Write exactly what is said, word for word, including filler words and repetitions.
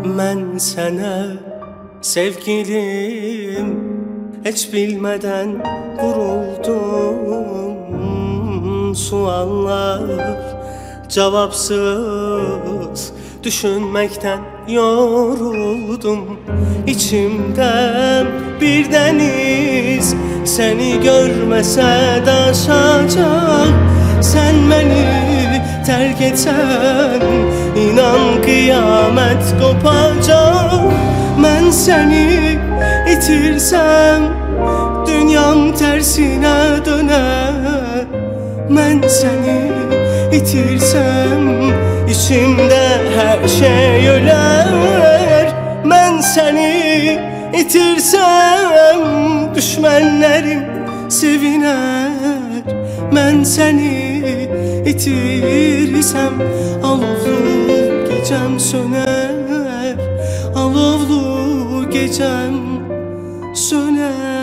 Mən sənə sevgilim heç bilmədən vuruldum. Suallar cavabsız düşünməkdən yoruldum. İçimdən bir dəniz səni görməsə daşacaq. Sən məni terk etsən inan qiyamət qopacaq. Mən səni itirsəm dünyam tərsinə dönər. Mən səni itirsəm içimdə hər şey ölər. Mən səni itirsəm düşmənlərim sevinər. Mən səni itirsəm alovlu gecəm söner. Alovlu gecəm söner.